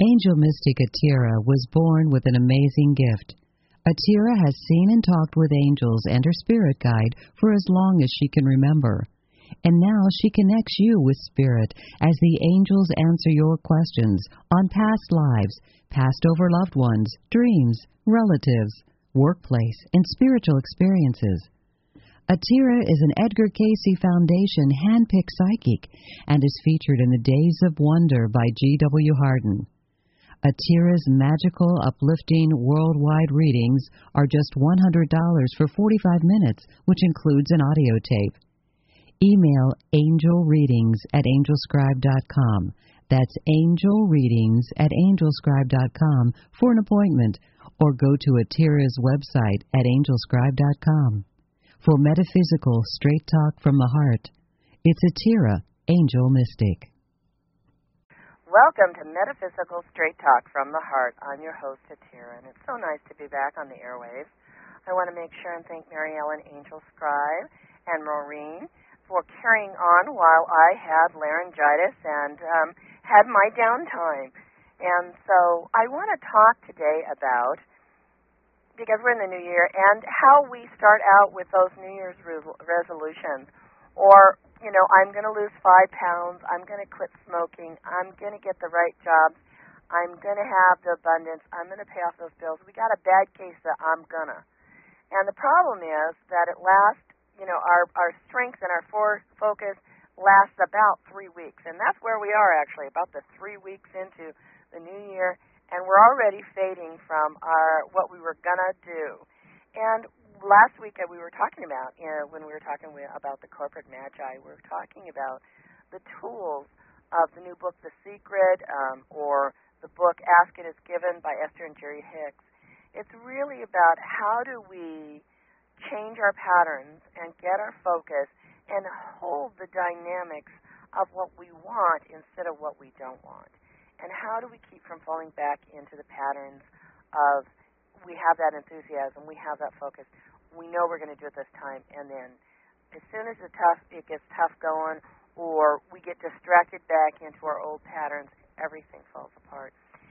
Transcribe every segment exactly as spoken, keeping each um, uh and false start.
Angel mystic Atira was born with an amazing gift. Atira has seen and talked with angels and her spirit guide for as long as she can remember. And now she connects you with Spirit as the angels answer your questions on past lives, past over loved ones, dreams, relatives, workplace, and spiritual experiences. Atira is an Edgar Cayce Foundation hand-picked psychic and is featured in The Days of Wonder by G W Harden. Atira's magical, uplifting, worldwide readings are just one hundred dollars for forty-five minutes, which includes an audio tape. Email angelreadings at angelscribe dot com. That's angelreadings at angelscribe dot com for an appointment, or go to Atira's website at angelscribe dot com. For metaphysical straight talk from the heart, it's Atira, Angel Mystic. Welcome to Metaphysical Straight Talk from the Heart. I'm your host, Atira, and it's so nice to be back on the airwaves. I want to make sure and thank Mary Ellen Angel Scribe and Maureen for carrying on while I had laryngitis and um, had my downtime. And so I want to talk today about, because we're in the new year, and how we start out with those New Year's re- resolutions. Or, you know, I'm going to lose five pounds, I'm going to quit smoking, I'm going to get the right jobs, I'm going to have the abundance, I'm going to pay off those bills. We got a bad case that I'm going to. And the problem is that it lasts, you know, our, our strength and our for- focus lasts about three weeks. And that's where we are, actually, about the three weeks into the new year, and we're already fading from our what we were going to do. And last week we were talking about, you know, when we were talking about the corporate magi, we were talking about the tools of the new book, The Secret, um, or the book Ask It Is Given by Esther and Jerry Hicks. It's really about how do we change our patterns and get our focus and hold the dynamics of what we want instead of what we don't want. And how do we keep from falling back into the patterns of we have that enthusiasm, we have that focus, we know we're going to do it this time, and then as soon as it, tough, it gets tough going or we get distracted back into our old patterns, everything falls apart.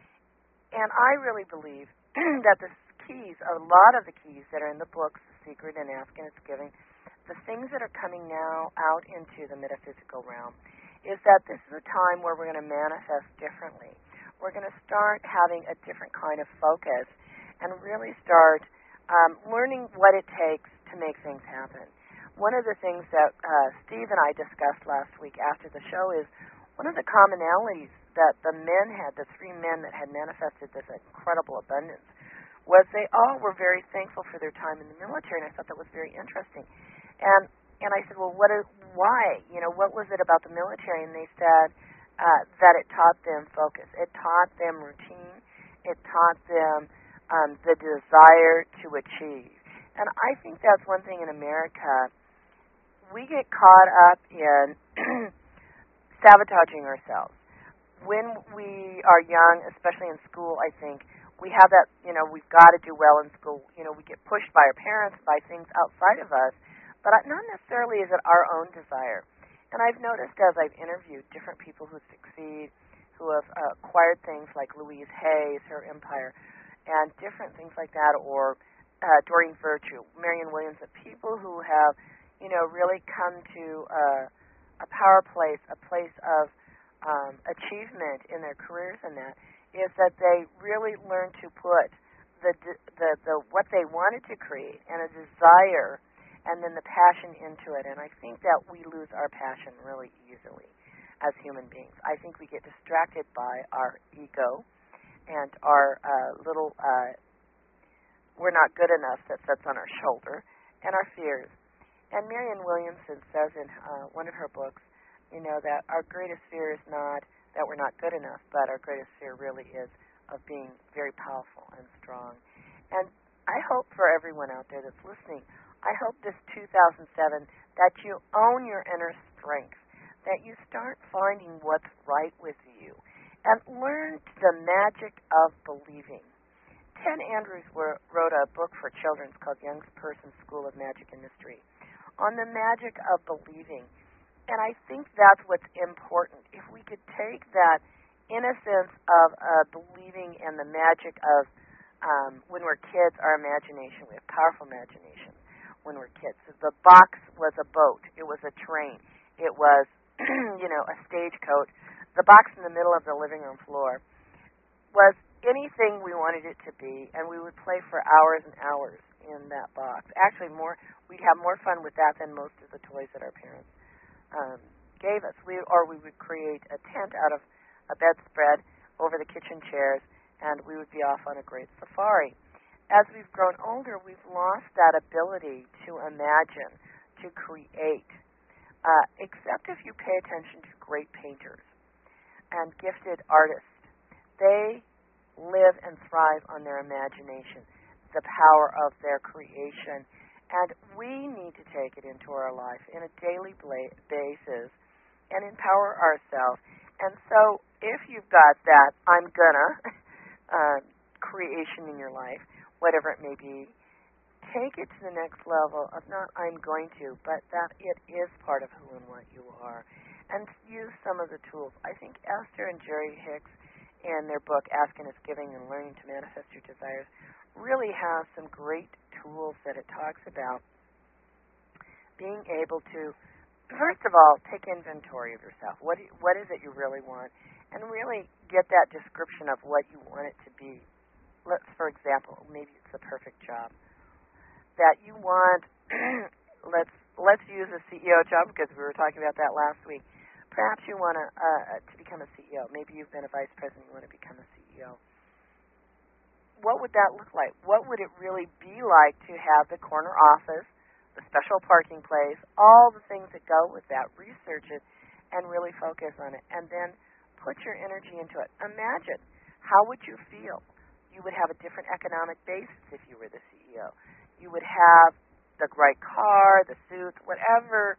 And I really believe that the keys, a lot of the keys that are in the books, The Secret and Ask and It's Giving, the things that are coming now out into the metaphysical realm, is that this is a time where we're going to manifest differently. We're going to start having a different kind of focus and really start um, learning what it takes to make things happen. One of the things that uh, Steve and I discussed last week after the show is one of the commonalities that the men had, the three men that had manifested this incredible abundance, was they all were very thankful for their time in the military, and I thought that was very interesting. And and I said, well, what is, why? You know, what was it about the military? And they said uh, that it taught them focus. It taught them routine. It taught them um, the desire to achieve. And I think that's one thing in America. We get caught up in sabotaging ourselves. When we are young, especially in school, I think, we have that, you know, we've got to do well in school. You know, we get pushed by our parents, by things outside of us, but not necessarily is it our own desire. And I've noticed as I've interviewed different people who succeed, who have uh, acquired things like Louise Hayes, her empire, and different things like that, or uh, Doreen Virtue, Marianne Williams, the people who have, you know, really come to uh, a power place, a place of um, achievement in their careers and that, is that they really learn to put the, the the what they wanted to create and a desire and then the passion into it. And I think that we lose our passion really easily as human beings. I think we get distracted by our ego and our uh, little uh, we're not good enough that sits on our shoulder, and our fears. And Marianne Williamson says in uh, one of her books, you know, that our greatest fear is not that we're not good enough, but our greatest fear really is of being very powerful and strong. And I hope for everyone out there that's listening, I hope this two thousand seven that you own your inner strength, that you start finding what's right with you, and learn the magic of believing. Ted Andrews wrote a book for children called Young Person's School of Magic and Mystery on the magic of believing. And I think that's what's important. If we could take that innocence of uh, believing in the magic of um, when we're kids, our imagination. We have powerful imagination when we're kids. So the box was a boat. It was a train. It was, you know, a stagecoach. The box in the middle of the living room floor was anything we wanted it to be, and we would play for hours and hours in that box. Actually, more we'd have more fun with that than most of the toys that our parents um, gave us. We or we would create a tent out of a bedspread over the kitchen chairs, and we would be off on a great safari. As we've grown older, we've lost that ability to imagine, to create, uh, except if you pay attention to great painters and gifted artists. They live and thrive on their imagination, the power of their creation, and we need to take it into our life in a daily bla- basis and empower ourselves. And so if you've got that I'm gonna uh, creation in your life, whatever it may be, take it to the next level of not I'm going to, but that it is part of who and what you are. And use some of the tools. I think Esther and Jerry Hicks in their book, Asking is Giving and Learning to Manifest Your Desires, really have some great tools that it talks about being able to, first of all, take inventory of yourself. What do you, what is it you really want? And really get that description of what you want it to be. Let's, for example, maybe it's the perfect job that you want. let's let's use a C E O job because we were talking about that last week. Perhaps you want to uh, to become a C E O. Maybe you've been a vice president. You want to become a C E O. What would that look like? What would it really be like to have the corner office, the special parking place, all the things that go with that? Research it and really focus on it, and then put your energy into it. Imagine, how would you feel? You would have a different economic basis if you were the C E O. You would have the right car, the suits, whatever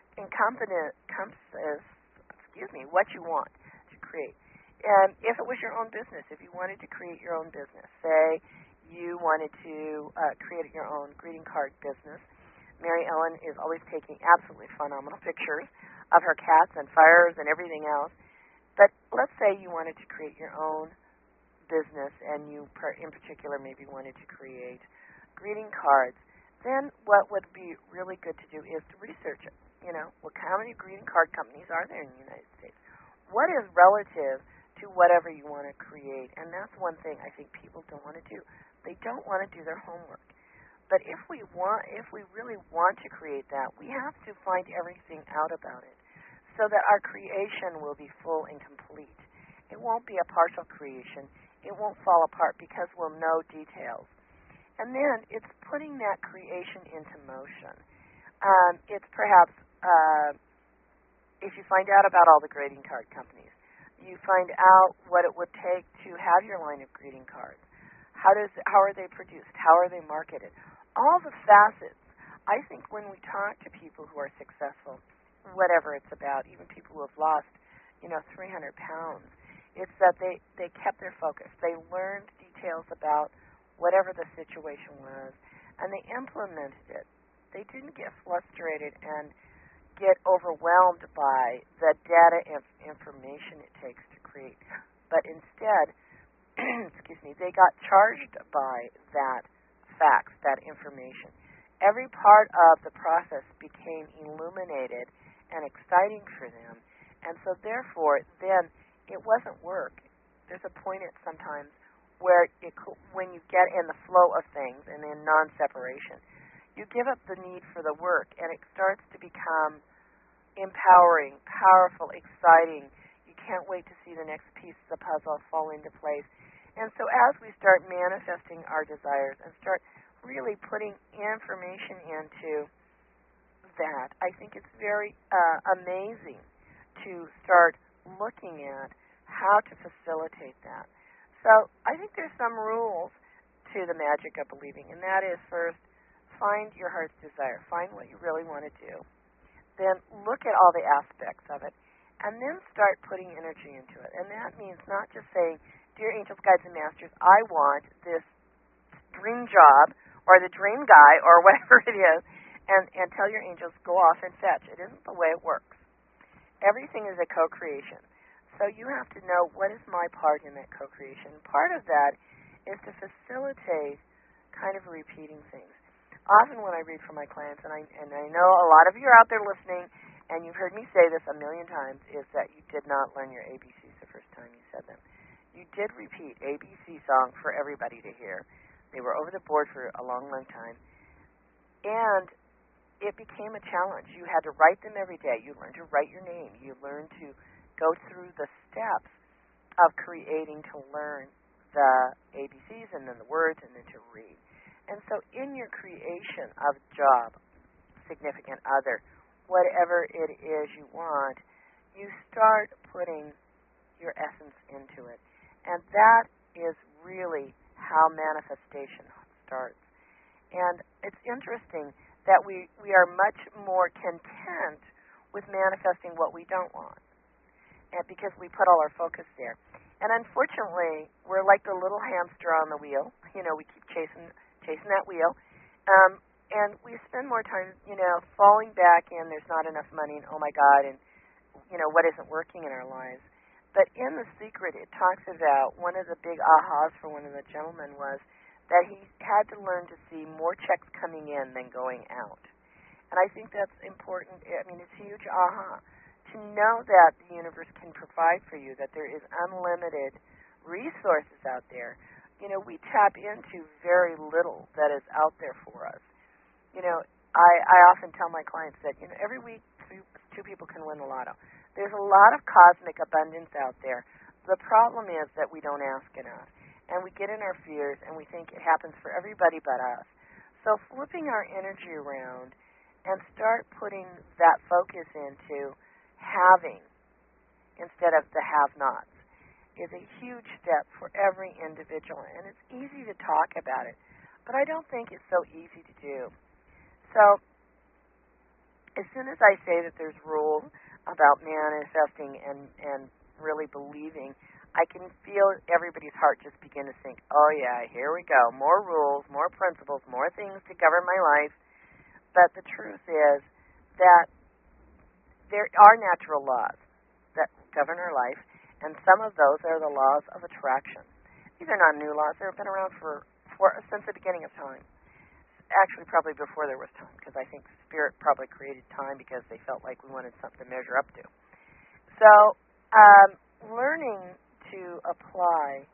encompasses, excuse me, what you want to create. And if it was your own business, if you wanted to create your own business, say you wanted to uh, create your own greeting card business. Mary Ellen is always taking absolutely phenomenal pictures of her cats and fires and everything else. But let's say you wanted to create your own business, and you, in particular, maybe wanted to create greeting cards. Then what would be really good to do is to research it. You know, well, how many greeting card companies are there in the United States? What is relative to whatever you want to create? And that's one thing I think people don't want to do. They don't want to do their homework. But if we want, if we really want to create that, we have to find everything out about it so that our creation will be full and complete. It won't be a partial creation. It won't fall apart because we'll know details. And then it's putting that creation into motion. Um, it's perhaps, uh, if you find out about all the greeting card companies, you find out what it would take to have your line of greeting cards. How does how are they produced? How are they marketed? All the facets. I think when we talk to people who are successful, whatever it's about, even people who have lost, you know, three hundred pounds, it's that they, they kept their focus. They learned details about whatever the situation was, and they implemented it. They didn't get frustrated and get overwhelmed by the data and information it takes to create, but instead, excuse me, they got charged by that facts, that information. Every part of the process became illuminated and exciting for them, and so therefore, then it wasn't work. There's a point at sometimes where it, when you get in the flow of things and in non-separation, you give up the need for the work, and it starts to become empowering, powerful, exciting. You can't wait to see the next piece of the puzzle fall into place. And so as we start manifesting our desires and start really putting information into that, I think it's very uh, amazing to start looking at how to facilitate that. So I think there's some rules to the magic of believing, and that is, first, find your heart's desire. Find what you really want to do. Then look at all the aspects of it, and then start putting energy into it. And that means not just saying, dear angels, guides, and masters, I want this dream job or the dream guy or whatever it is, and, and tell your angels, go off and fetch. It isn't the way it works. Everything is a co-creation. So you have to know, what is my part in that co-creation? Part of that is to facilitate kind of repeating things. Often when I read for my clients, and I and I know a lot of you are out there listening, and you've heard me say this a million times, is that you did not learn your A B Cs the first time you said them. You did repeat A B C song for everybody to hear. They were over the board for a long, long time. And it became a challenge. You had to write them every day. You learned to write your name. You learned to go through the steps of creating to learn the A B Cs and then the words and then to read. And so in your creation of job, significant other, whatever it is you want, you start putting your essence into it. And that is really how manifestation starts. And it's interesting that we, we are much more content with manifesting what we don't want, and because we put all our focus there. And unfortunately, we're like the little hamster on the wheel. You know, we keep chasing chasing that wheel. Um, and we spend more time, you know, falling back in there's not enough money, and oh my God, and, you know, what isn't working in our lives. But in The Secret, it talks about one of the big ahas for one of the gentlemen was that he had to learn to see more checks coming in than going out. And I think that's important. I mean, it's a huge aha to know that the universe can provide for you, that there is unlimited resources out there. You know, we tap into very little that is out there for us. You know, I, I often tell my clients that, you know, every week two, two people can win the lotto. There's a lot of cosmic abundance out there. The problem is that we don't ask enough. And we get in our fears and we think it happens for everybody but us. So flipping our energy around and start putting that focus into having instead of the have-nots is a huge step for every individual. And it's easy to talk about it, but I don't think it's so easy to do. So as soon as I say that there's rules about manifesting and, and really believing, I can feel everybody's heart just begin to think, oh yeah, here we go, more rules, more principles, more things to govern my life. But the truth is that there are natural laws that govern our life, and some of those are the laws of attraction. These are not new laws. They've been around for, for since the beginning of time. Actually, probably before there was time, because I think Spirit probably created time because they felt like we wanted something to measure up to. So um, learning to apply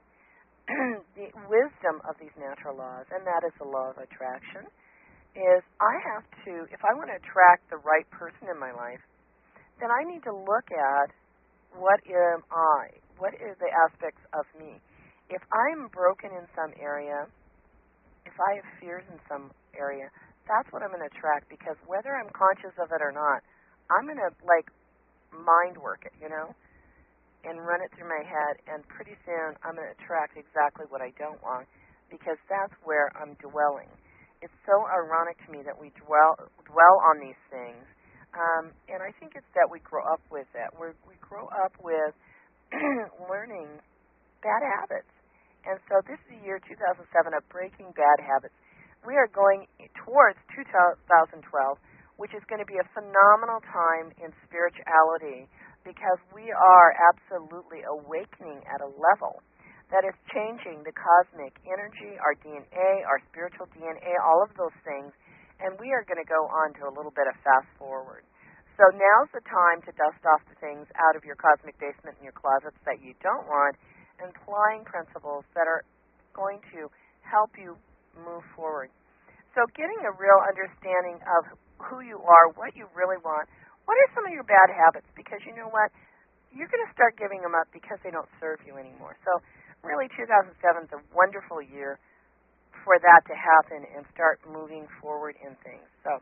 the wisdom of these natural laws, and that is the law of attraction, is I have to, if I want to attract the right person in my life, then I need to look at what am I? What are the aspects of me? If I'm broken in some area, if I have fears in some area, that's what I'm going to attract, because whether I'm conscious of it or not, I'm going to, like, mind work it, you know, and run it through my head, and pretty soon I'm going to attract exactly what I don't want, because that's where I'm dwelling. It's so ironic to me that we dwell dwell on these things, um, and I think it's that we grow up with that. We're, we grow up with learning bad habits. And so this is the year two thousand seven of breaking bad habits. We are going towards two thousand twelve, which is going to be a phenomenal time in spirituality, because we are absolutely awakening at a level that is changing the cosmic energy, our D N A, our spiritual D N A, all of those things, and we are going to go on to a little bit of fast forward. So now's the time to dust off the things out of your cosmic basement and your closets that you don't want, and applying principles that are going to help you move forward. So getting a real understanding of who you are, what you really want, what are some of your bad habits, because you know what, you're going to start giving them up because they don't serve you anymore. So really two thousand seven is a wonderful year for that to happen and start moving forward in things. So,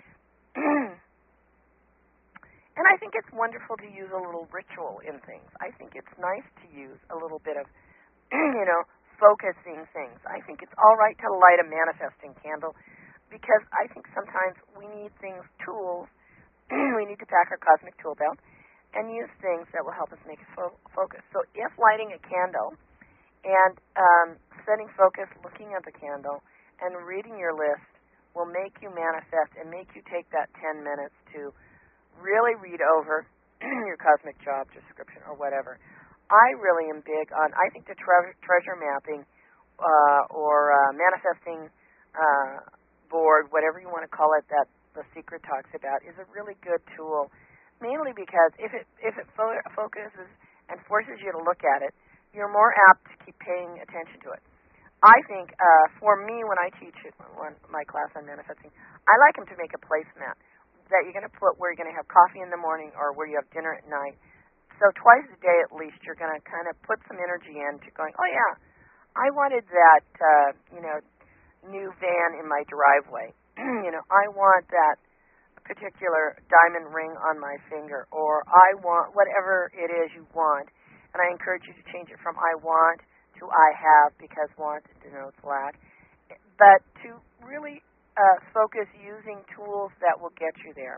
and I think it's wonderful to use a little ritual in things. I think it's nice to use a little bit of, you know, focusing things. I think it's all right to light a manifesting candle, because I think sometimes we need things, tools, we need to pack our cosmic tool belt and use things that will help us make us fo- focus. So if lighting a candle and um, setting focus, looking at the candle, and reading your list will make you manifest and make you take that ten minutes to really read over your cosmic job description or whatever. I really am big on, I think the tre- treasure mapping uh, or uh, manifesting uh, board, whatever you want to call it, that The Secret talks about, is a really good tool, mainly because if it if it fo- focuses and forces you to look at it, you're more apt to keep paying attention to it. I think uh, for me, when I teach it, when my class on manifesting, I like them to make a placemat that you're going to put where you're going to have coffee in the morning or where you have dinner at night. So twice a day at least, you're going to kind of put some energy into going, oh yeah, I wanted that, uh, you know, new van in my driveway. you know, I want that particular diamond ring on my finger, or I want whatever it is you want. And I encourage you to change it from I want to I have, because want denotes lack. But to really uh, focus using tools that will get you there.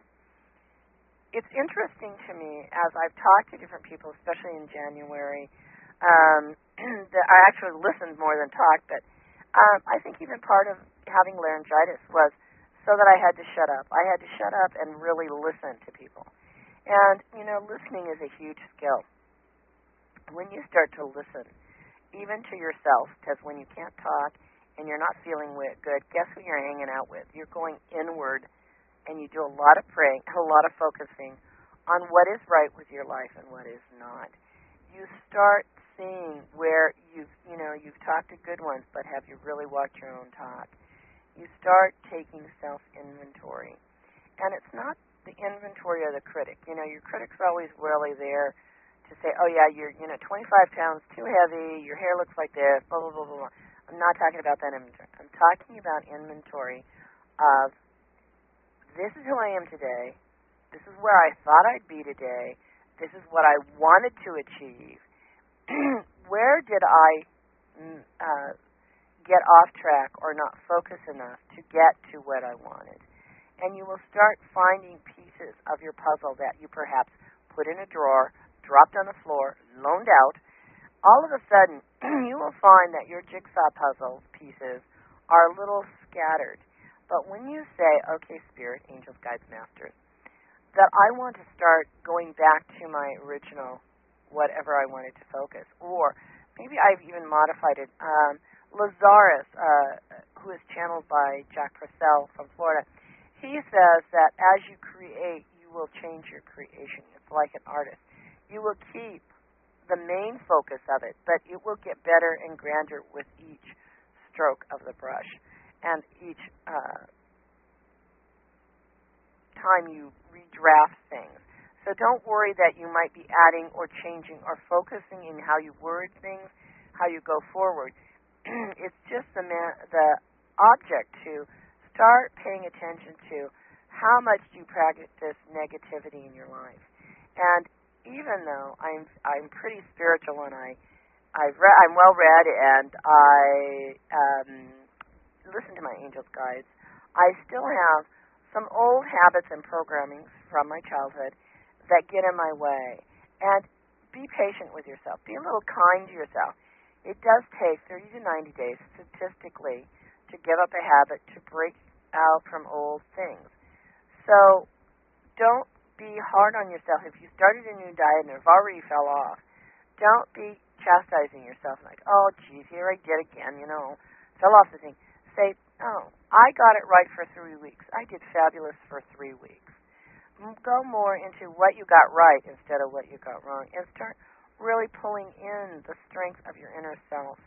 It's interesting to me, as I've talked to different people, especially in January, um, that I actually listened more than talked, but um, I think even part of having laryngitis was so that I had to shut up. I had to shut up and really listen to people. And, you know, listening is a huge skill. When you start to listen, even to yourself, because when you can't talk and you're not feeling good, guess who you're hanging out with? You're going inward, and you do a lot of praying, a lot of focusing on what is right with your life and what is not. You start seeing where you've, you know, you've talked to good ones, but have you really walked your own talk? You start taking self-inventory. And it's not the inventory of the critic. You know, your critic's always really there to say, oh, yeah, you're, you know, twenty-five pounds too heavy, your hair looks like this, blah, blah, blah, blah. I'm not talking about that inventory. I'm talking about inventory of, this is who I am today. This is where I thought I'd be today. This is what I wanted to achieve. Where did I uh, get off track or not focus enough to get to what I wanted? And you will start finding pieces of your puzzle that you perhaps put in a drawer, dropped on the floor, loaned out. All of a sudden, you will find that your jigsaw puzzle pieces are a little scattered. But when you say, okay, Spirit, Angels, Guides, Masters, that I want to start going back to my original whatever I wanted to focus, or maybe I've even modified it. Um, Lazarus, uh, who is channeled by Jack Purcell from Florida, he says that as you create, you will change your creation. It's like an artist. You will keep the main focus of it, but it will get better and grander with each stroke of the brush and each uh, time you redraft things. So don't worry that you might be adding or changing or focusing in how you word things, how you go forward. It's just the man, the object to start paying attention to how much do you practice negativity in your life. And even though I'm I'm pretty spiritual and I I've read, I'm well read and I um, listen to my angels guides, I still have some old habits and programming from my childhood that get in my way. And be patient with yourself. Be a little kind to yourself. It does take thirty to ninety days statistically to give up a habit, to break out from old things. So don't be hard on yourself. If you started a new diet and it already fell off, don't be chastising yourself like, oh, geez, here I did again, you know, fell off the thing. Say, oh, I got it right for three weeks. I did fabulous for three weeks. Go more into what you got right instead of what you got wrong, and start really pulling in the strength of your inner self.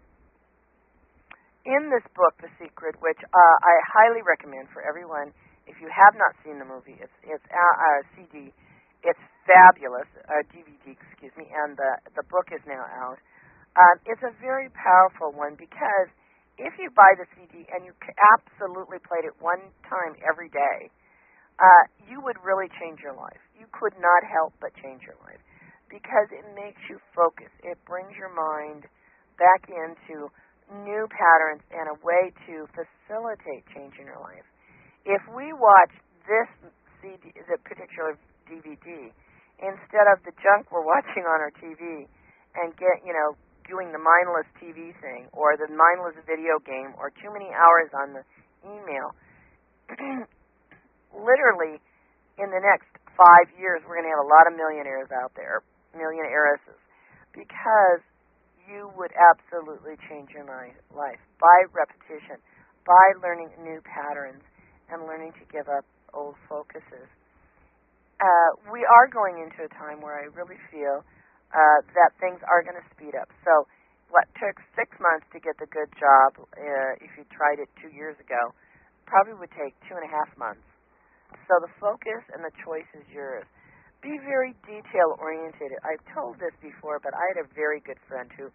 In this book, The Secret, which uh, I highly recommend for everyone, if you have not seen the movie, it's it's a uh, C D, it's fabulous, uh, D V D, excuse me, and the the book is now out. Um, it's a very powerful one because if you buy the C D and you absolutely played it one time every day, uh, you would really change your life. You could not help but change your life because it makes you focus. It brings your mind back into new patterns and a way to facilitate change in your life. If we watch this C D, the particular D V D, instead of the junk we're watching on our T V and get, you know, doing the mindless T V thing or the mindless video game or too many hours on the email, literally in the next five years we're going to have a lot of millionaires out there, millionairesses. because you would absolutely change your life by repetition, by learning new patterns and learning to give up old focuses. Uh, we are going into a time where I really feel uh, that things are going to speed up. So what took six months to get the good job, uh, if you tried it two years ago, probably would take two and a half months. So the focus and the choice is yours. Be very detail-oriented. I've told this before, but I had a very good friend who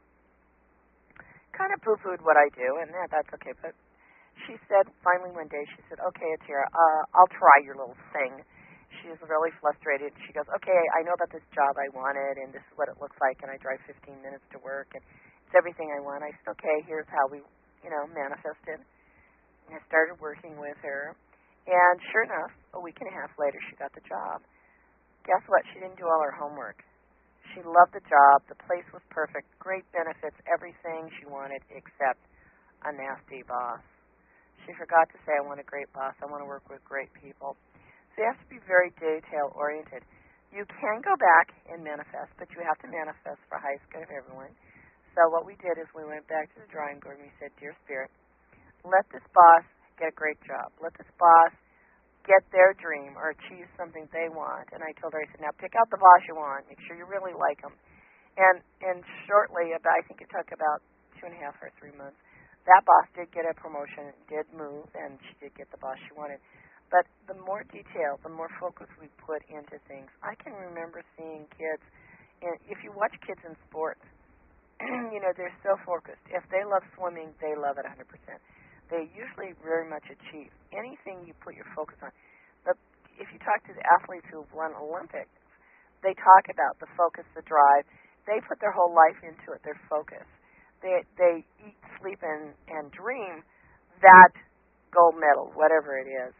kind of poo-pooed what I do, and yeah, that's okay. But she said, finally one day, she said, okay, Atira, uh, I'll try your little thing. She was really frustrated. She goes, okay, I know about this job I wanted, and this is what it looks like, and I drive fifteen minutes to work, and it's everything I want. I said, okay, here's how we, you know, manifested. And I started working with her, and sure enough, a week and a half later, she got the job. Guess what? She didn't do all her homework. She loved the job. The place was perfect, great benefits, everything she wanted except a nasty boss. She forgot to say, I want a great boss. I want to work with great people. So you have to be very detail-oriented. You can go back and manifest, but you have to manifest for highest good of everyone. So what we did is we went back to the drawing board and we said, Dear Spirit, let this boss get a great job. Let this boss get their dream or achieve something they want. And I told her, I said, now pick out the boss you want. Make sure you really like him. And and shortly, about, I think it took about two and a half or three months, that boss did get a promotion, did move, and she did get the boss she wanted. But the more detail, the more focus we put into things. I can remember seeing kids, and if you watch kids in sports, you know, they're so focused. If they love swimming, they love it one hundred percent. They usually very much achieve anything you put your focus on. But if you talk to the athletes who've won Olympics, they talk about the focus, the drive. They put their whole life into it, their focus. They they eat, sleep, and, and dream that gold medal, whatever it is.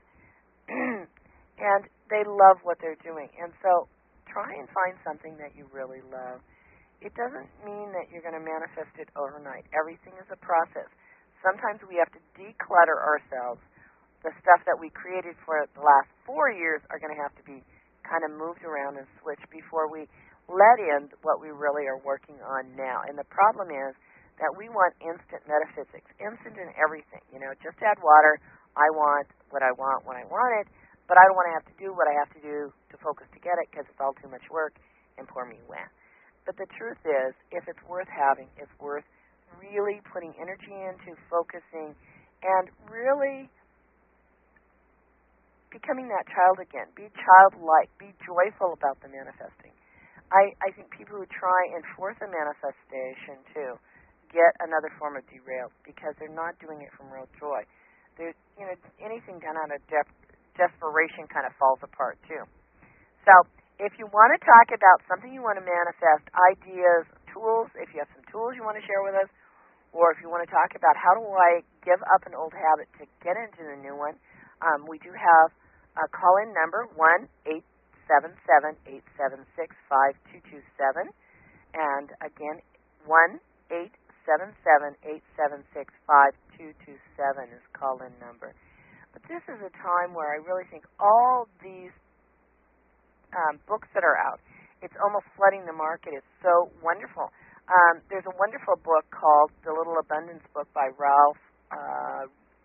And they love what they're doing. And so try and find something that you really love. It doesn't mean that you're going to manifest it overnight. Everything is a process. Sometimes we have to declutter ourselves. The stuff that we created for the last four years are going to have to be kind of moved around and switched before we let in what we really are working on now. And the problem is that we want instant metaphysics, instant in everything. You know, just add water. I want what I want when I want it, but I don't want to have to do what I have to do to focus to get it because it's all too much work and pour me wet. But the truth is, if it's worth having, it's worth really putting energy into focusing and really becoming that child again. Be childlike. Be joyful about the manifesting. I, I think people who try and force a manifestation too get another form of derailed because they're not doing it from real joy. There's, you know, anything done out of de- desperation kind of falls apart too. So if you want to talk about something you want to manifest, ideas, tools, if you have some tools you want to share with us, or if you want to talk about how do I give up an old habit to get into the new one, um, we do have a call-in number, one eight seven seven, eight seven six, five two two seven. And again, one eight seven seven, eight seven six, five two two seven is call-in number. But this is a time where I really think all these um, books that are out, it's almost flooding the market. It's so wonderful. Um, there's a wonderful book called The Little Abundance Book by Ralph uh,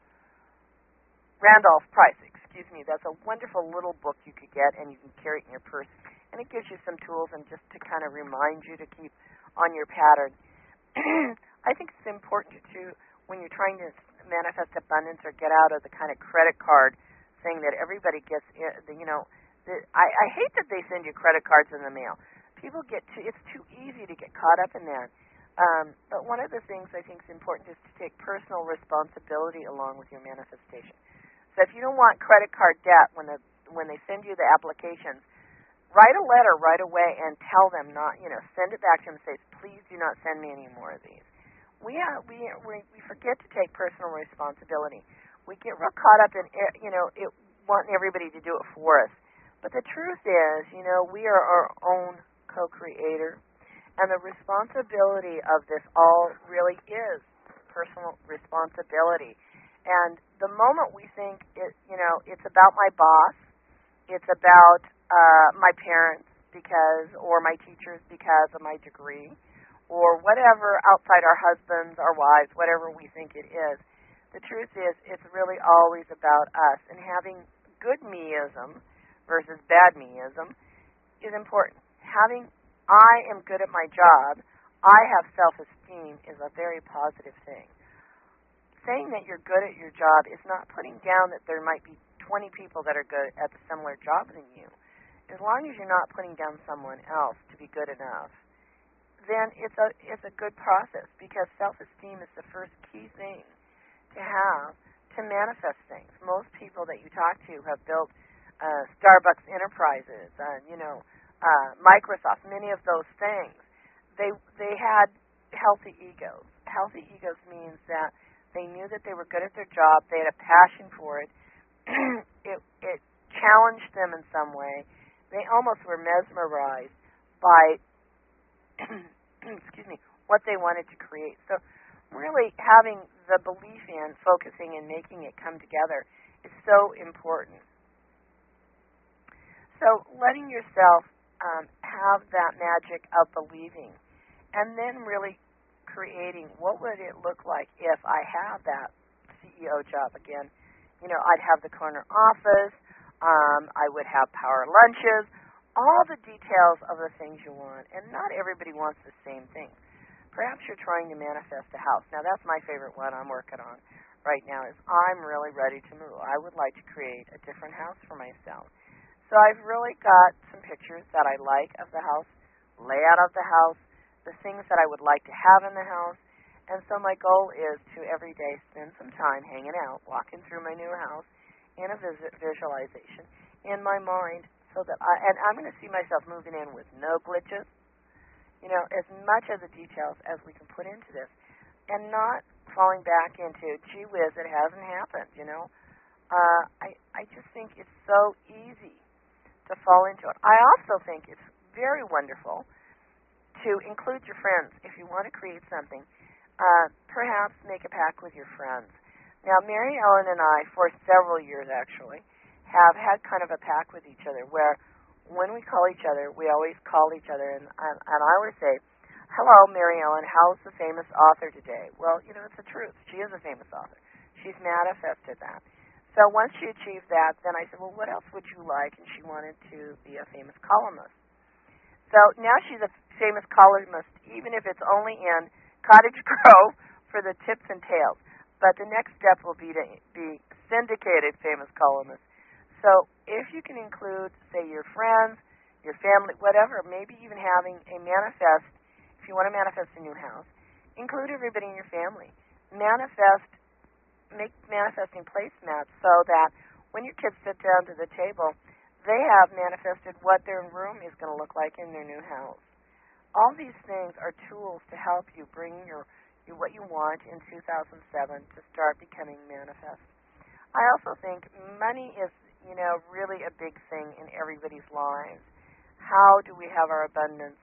Randolph Price. Excuse me. That's a wonderful little book you could get, and you can carry it in your purse. And it gives you some tools and just to kind of remind you to keep on your pattern. I think it's important to, when you're trying to manifest abundance or get out of the kind of credit card thing that everybody gets, you know, the, I, I hate that they send you credit cards in the mail. People get too, it's too easy to get caught up in that. Um, but one of the things I think is important is to take personal responsibility along with your manifestation. So if you don't want credit card debt when the when they send you the applications, write a letter right away and tell them not, you know, send it back to them and say, please do not send me any more of these. We have, we we we forget to take personal responsibility. We get real caught up in, you know, it, wanting everybody to do it for us. But the truth is, you know, we are our own co-creator, and the responsibility of this all really is personal responsibility. And the moment we think, it, you know, it's about my boss, it's about uh, my parents, because, or my teachers because of my degree, or whatever outside our husbands, our wives, whatever we think it is. The truth is, it's really always about us, and having good meism versus bad meism is important. Having, I am good at my job, I have self-esteem is a very positive thing. Saying that you're good at your job is not putting down that there might be twenty people that are good at a similar job than you. As long as you're not putting down someone else to be good enough, then it's a it's a good process, because self-esteem is the first key thing to have to manifest things. Most people that you talk to have built uh, Starbucks Enterprises, uh, you know, uh, Microsoft, many of those things. They they had healthy egos. Healthy egos means that they knew that they were good at their job. They had a passion for it. it it challenged them in some way. They almost were mesmerized by, excuse me, what they wanted to create. So really having the belief in, focusing, and making it come together is so important. So letting yourself um, have that magic of believing, and then really creating, what would it look like if I have that C E O job again? You know, I'd have the corner office, um, I would have power lunches, all the details of the things you want. And not everybody wants the same thing. Perhaps you're trying to manifest a house. Now, that's my favorite one I'm working on right now, is I'm really ready to move. I would like to create a different house for myself. So I've really got some pictures that I like of the house, layout of the house, the things that I would like to have in the house. And so my goal is to every day spend some time hanging out, walking through my new house in a visit visualization in my mind, so that I, and I'm going to see myself moving in with no glitches, you know, as much of the details as we can put into this, and not falling back into, gee whiz, it hasn't happened, you know. Uh, I, I just think it's so easy to fall into it. I also think it's very wonderful to include your friends. If you want to create something, uh, perhaps make a pact with your friends. Now, Mary Ellen and I, for several years actually, have had kind of a pact with each other where when we call each other, we always call each other, and, and, and I always say, hello, Mary Ellen, how's the famous author today? Well, you know, it's the truth. She is a famous author. She's manifested that. So once she achieved that, then I said, well, what else would you like? And she wanted to be a famous columnist. So now she's a famous columnist, even if it's only in Cottage Grove for the tips and tails. But the next step will be to be syndicated famous columnist. So if you can include, say, your friends, your family, whatever, maybe even having a manifest, if you want to manifest a new house, include everybody in your family. Manifest, make manifesting placemats so that when your kids sit down to the table, they have manifested what their room is going to look like in their new house. All these things are tools to help you bring your, your what you want in two thousand seven to start becoming manifest. I also think money is, you know, really a big thing in everybody's lives. How do we have our abundance?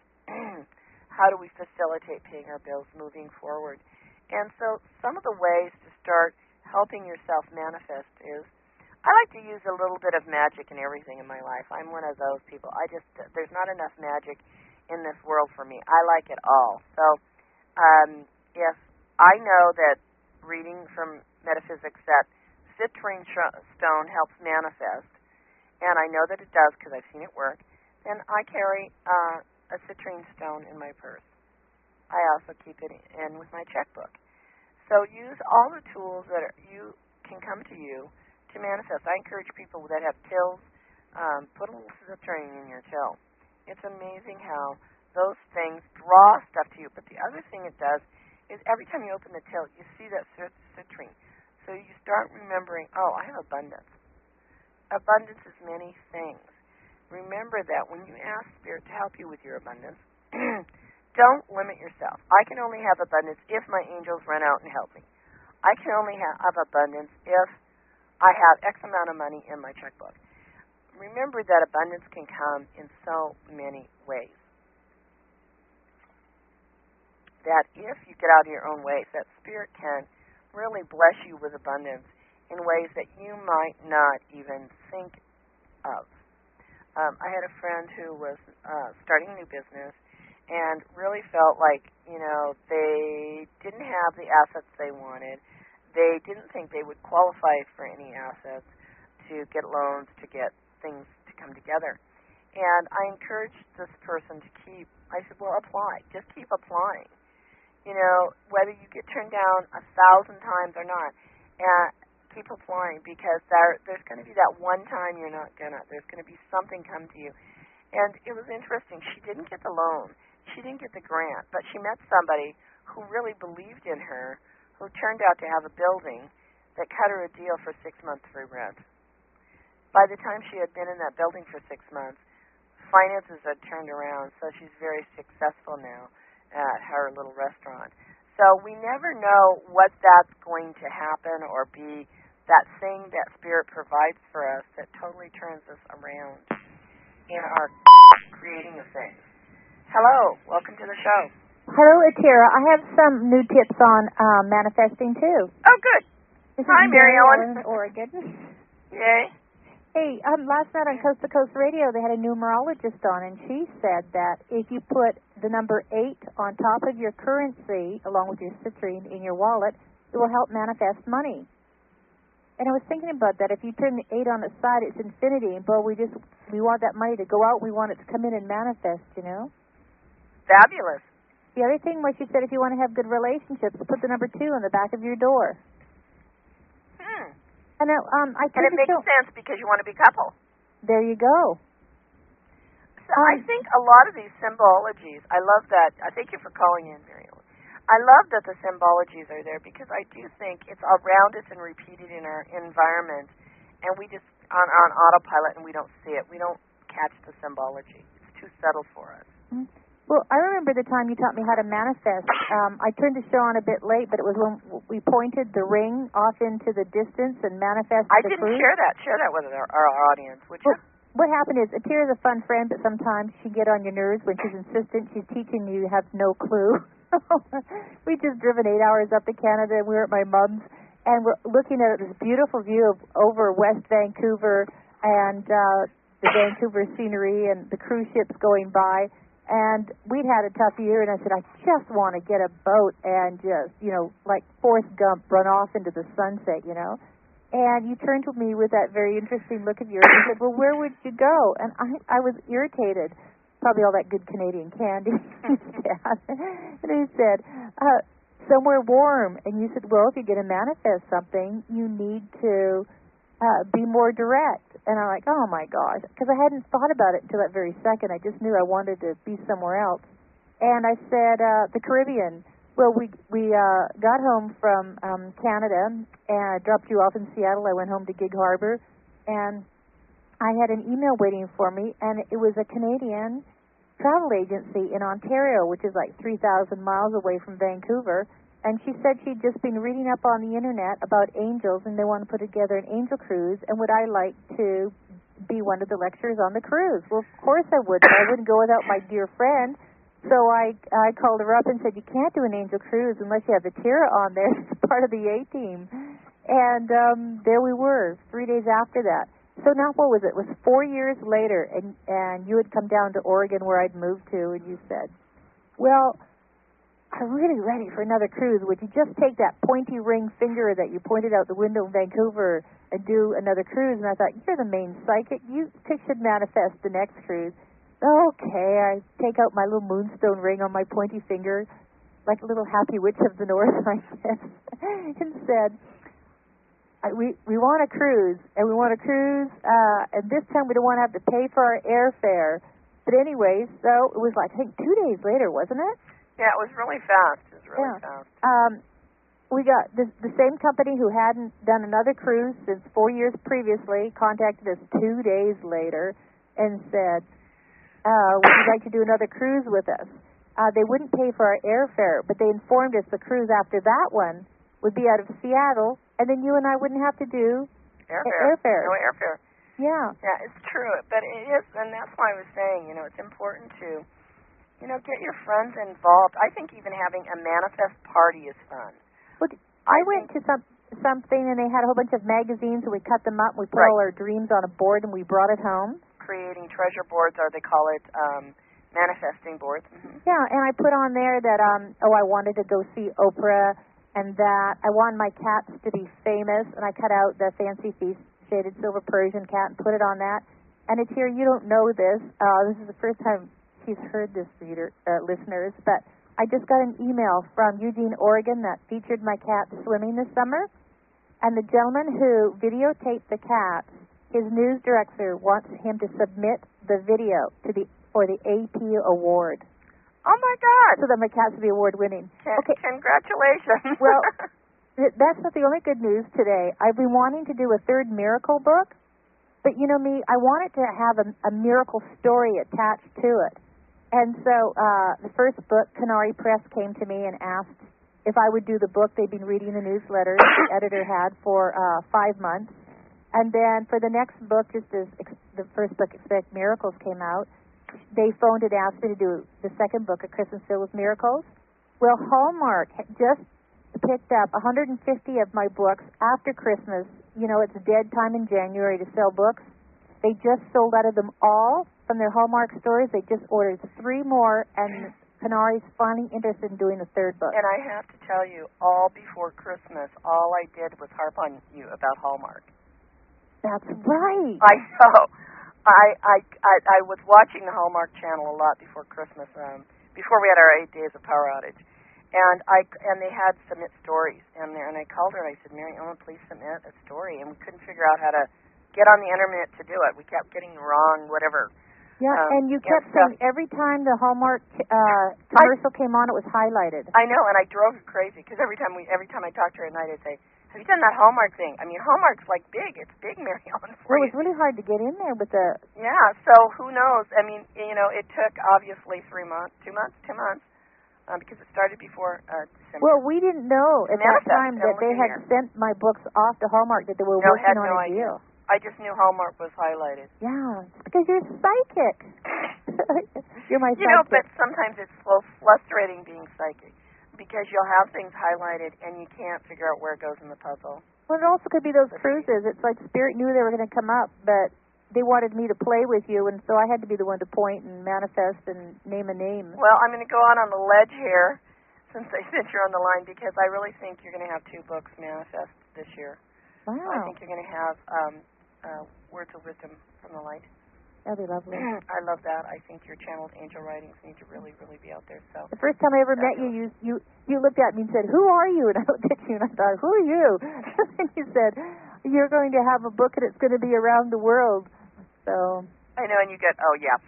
How do we facilitate paying our bills moving forward? And so some of the ways to start helping yourself manifest is, I like to use a little bit of magic in everything in my life. I'm one of those people. I just, there's not enough magic in this world for me. I like it all. So um, if I know that reading from metaphysics that citrine stone helps manifest, and I know that it does because I've seen it work, then I carry uh, a citrine stone in my purse. I also keep it in with my checkbook. So use all the tools that are, you can come to you to manifest. I encourage people that have tills, um, put a little citrine in your till. It's amazing how those things draw stuff to you. But the other thing it does is every time you open the till, you see that citrine. So you start remembering, oh, I have abundance. Abundance is many things. Remember that when you ask Spirit to help you with your abundance, don't limit yourself. I can only have abundance if my angels run out and help me. I can only have abundance if I have X amount of money in my checkbook. Remember that abundance can come in so many ways. That if you get out of your own ways, that Spirit can really bless you with abundance in ways that you might not even think of. Um, I had a friend who was uh, starting a new business and really felt like, you know, they didn't have the assets they wanted. They didn't think they would qualify for any assets to get loans, to get things to come together. And I encouraged this person to keep, I said, well, apply. Just keep applying. You know, whether you get turned down a thousand times or not, uh, keep applying because there, there's going to be that one time you're not going to. There's going to be something come to you. And it was interesting. She didn't get the loan. She didn't get the grant, but she met somebody who really believed in her, who turned out to have a building that cut her a deal for six months free rent. By the time she had been in that building for six months, finances had turned around, so she's very successful now at her little restaurant. So we never know what that's going to happen or be that thing that Spirit provides for us that totally turns us around in our creating of things. Hello, welcome to the show. Hello, Atira. I have some new tips on uh, manifesting, too. Oh, good. This Hi, is Mary Ellen. Ellen, Oregon. Yay. Hey, um, last night on Coast to Coast Radio, they had a numerologist on, and she said that if you put the number eight on top of your currency, along with your citrine in your wallet, it will help manifest money. And I was thinking about that. If you turn the eight on its side, it's infinity. But we just we want that money to go out. We want it to come in and manifest, you know? Fabulous. The other thing was she said if you want to have good relationships, put the number two on the back of your door. Hmm. And, uh, um, I and it makes show- sense because you want to be couple. There you go. So um, I think a lot of these symbologies, I love that. I thank you for calling in, Mary Ellen. I love that the symbologies are there because I do think it's around us and repeated in our environment, and we just on on autopilot and we don't see it. We don't catch the symbology. It's too subtle for us. Mm-hmm. Well, I remember the time you taught me how to manifest. Um, I turned the show on a bit late, but it was when we pointed the ring off into the distance and manifested I the didn't fruit. share that. Share that with our, our audience, would you? Well, what happened is, Atira's a fun friend, but sometimes she get on your nerves when she's insistent. She's teaching you, you have no clue. We just driven eight hours up to Canada, and we were at my mom's, and we're looking at this beautiful view of over West Vancouver and uh, the Vancouver scenery and the cruise ships going by. And we'd had a tough year, and I said, I just want to get a boat and just, you know, like Forrest Gump, run off into the sunset, you know. And you turned to me with that very interesting look of yours and said, well, where would you go? And I, I was irritated. Probably all that good Canadian candy. And he said, uh, somewhere warm. And you said, well, if you're going to manifest something, you need to uh, be more direct. And I'm like, oh, my gosh, because I hadn't thought about it until that very second. I just knew I wanted to be somewhere else. And I said, uh, the Caribbean. Well, we we uh, got home from um, Canada, and I dropped you off in Seattle. I went home to Gig Harbor, and I had an email waiting for me, and it was a Canadian travel agency in Ontario, which is like three thousand miles away from Vancouver. And she said she'd just been reading up on the Internet about angels, and they want to put together an angel cruise, and would I like to be one of the lecturers on the cruise? Well, of course I would. I wouldn't go without my dear friend. So I I called her up and said, you can't do an angel cruise unless you have Atira on there as part of the A-team. And um, there we were, three days after that. So now what was it? It was four years later, and, and you had come down to Oregon where I'd moved to, and you said, well, I'm really ready for another cruise. Would you just take that pointy ring finger that you pointed out the window in Vancouver and do another cruise? And I thought, you're the main psychic. You should manifest the next cruise. Okay, I take out my little moonstone ring on my pointy finger, like a little happy witch of the north, I guess, and said, I, we we want a cruise, and we want a cruise, uh, and this time we don't want to have to pay for our airfare. But anyway, so it was like, I think two days later, wasn't it? Yeah, it was really fast. It was really yeah. fast. Um, we got the, the same company who hadn't done another cruise since four years previously contacted us two days later and said, Uh, would you like to do another cruise with us? Uh, they wouldn't pay for our airfare, but they informed us the cruise after that one would be out of Seattle, and then you and I wouldn't have to do airfare. airfare. No airfare. Yeah. Yeah, it's true. But it is, and that's why I was saying, you know, it's important to, you know, get your friends involved. I think even having a manifest party is fun. Well, I, I went to some something, and they had a whole bunch of magazines, and we cut them up, and we put right. all our dreams on a board, and we brought it home. creating treasure boards, or they call it um, manifesting boards. Mm-hmm. Yeah, and I put on there that, um, oh, I wanted to go see Oprah, and that I want my cats to be famous, and I cut out the fancy feast shaded silver Persian cat and put it on that. And it's here, you don't know this. Uh, this is the first time she's heard this, reader, uh, listeners, but I just got an email from Eugene, Oregon that featured my cat swimming this summer. And the gentleman who videotaped the cat, his news director wants him to submit the video to the for the A P award. Oh, my God. So that my cats will be award-winning. C- okay. Congratulations. Well, th- that's not the only good news today. I've been wanting to do a third miracle book, but you know me, I want it to have a, a miracle story attached to it. And so uh, the first book, Canary Press, came to me and asked if I would do the book. They'd been reading the newsletter the editor had for uh, five months. And then for the next book, just as ex- the first book, Expect Miracles, came out, they phoned and asked me to do the second book, A Christmas Filled with Miracles. Well, Hallmark had just picked up one hundred fifty of my books after Christmas. You know, it's a dead time in January to sell books. They just sold out of them all from their Hallmark stores. They just ordered three more, and Canary's finally interested in doing the third book. And I have to tell you, all before Christmas, all I did was harp on you about Hallmark. That's right. I know. I, I, I, I was watching the Hallmark Channel a lot before Christmas, um, before we had our eight days of power outage. And I and they had submit stories, and there, and I called her and I said, Mary Ellen, please submit a story. And we couldn't figure out how to get on the internet to do it. We kept getting the wrong whatever. Yeah, um, and you kept and saying every time the Hallmark uh, commercial I, came on, it was highlighted. I know, and I drove her crazy because every time we every time I talked to her at night, I'd say, have you done that Hallmark thing? I mean, Hallmark's like big. It's big, Mary Ellen. Well, it was really hard to get in there with the... Yeah, so who knows? I mean, you know, it took obviously three months, two months, two months, um, because it started before uh, December. Well, we didn't know at that time that they had here. sent my books off to Hallmark, that they were no, working had on no a idea. deal. I just knew Hallmark was highlighted. Yeah, it's because you're psychic. You're my psychic. You know, but sometimes it's so frustrating being psychic because you'll have things highlighted and you can't figure out where it goes in the puzzle. Well, it also could be those cruises. It's like Spirit knew they were going to come up, but they wanted me to play with you, and so I had to be the one to point and manifest and name a name. Well, I'm going to go out on the ledge here since I since you're on the line because I really think you're going to have two books manifest this year. Wow. I think you're going to have um, uh, Words of Wisdom from the Light. That'd be lovely. I love that. I think your channeled angel writings need to really, really be out there. So the first time I ever met you, you you you looked at me and said, "Who are you?" And I looked at you and I thought, "Who are you?" And you said, "You're going to have a book and it's going to be around the world." So I know, and you get, oh yeah.